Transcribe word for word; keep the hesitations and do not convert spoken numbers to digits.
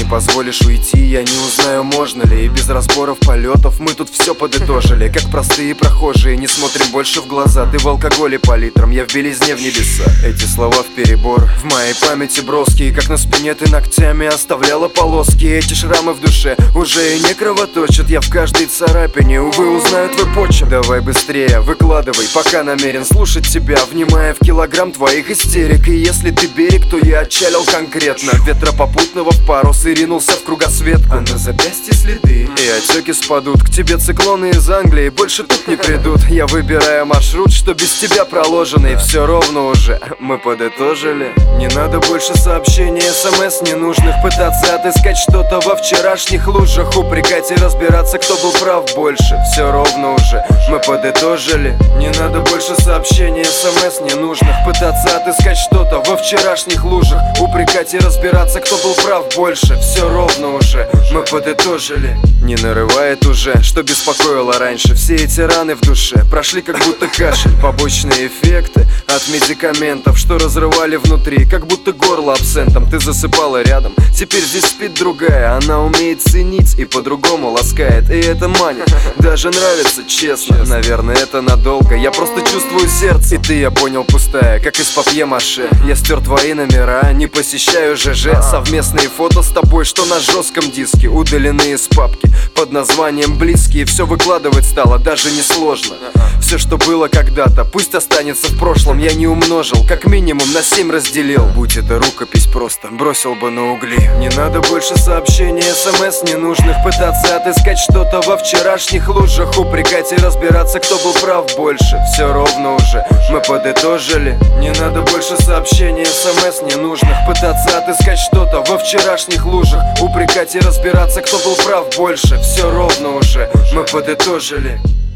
позволишь уйти, я не узнаю, можно ли. И без разборов полетов мы тут все подытожили. Как простые прохожие, не смотрим больше в глаза. Ты в алкоголе по литрам, я в белизне в небеса. Эти слова вперебор в моей памяти броские. Как на спине ты ногтями оставляла полоски. Эти шрамы в душе уже и не кровоточат. Я в каждой царапине, увы, узнаю твой почерк. Давай быстрее, выкладывай, пока намерен слушать тебя, внимая в килограмм твоих истерик. И если ты берег, то я отчалил конкретно. Ветра попутного в парус и ринулся в кругосветку. А на запястье следы, и отеки спадут. К тебе циклоны из Англии больше тут не придут. Я выбираю маршрут, что без тебя проложенный. Все ровно уже, мы подытожили. Не надо больше сообщений, смс ненужных. Пытаться отыскать что-то во вчерашних лужах. Упрекать и разбираться, кто был прав больше. Все ровно уже, мы подытожили. Не надо больше сообщений, смс ненужных. Пытаться отыскать что-то во вчерашних лужах. Упрекать и разбираться, кто был прав больше. Все ровно уже, мы подытожили. Не нарывает уже, что беспокоило раньше. Все эти раны в душе прошли как будто кашель. Побочные эффекты от медикаментов, что разрывали внутри, как будто горло абсентом. Ты засыпала рядом, теперь здесь спит другая. Она умеет ценить и по-другому ласкает. И это манит, даже нравится, честно. Наверное, это надолго, я просто чувствую сердце. И ты, я понял, пустая, как из папье-маше. Я стер твои номера, не посещаю ЖЖ. Совместные фото с тобой, что на жестком диске, удалены из папки под названием «Близкие». Все выкладывать стало даже несложно. Все, что было когда-то, пусть останется в прошлом. Я не умножил, как минимум на семь разделил. Будь это рукопись, просто бросил бы на угли. Не надо больше сообщений, смс ненужных. Пытаться отыскать что-то во вчерашних лужах. Упрекать и разбираться, кто был прав больше. Все ровно уже, мы подытожили. Не надо больше сообщений, смс ненужных. Пытаться отыскать что-то во вчерашних лужах. Упрекать и разбираться, кто был прав больше. Все ровно уже, мы подытожили.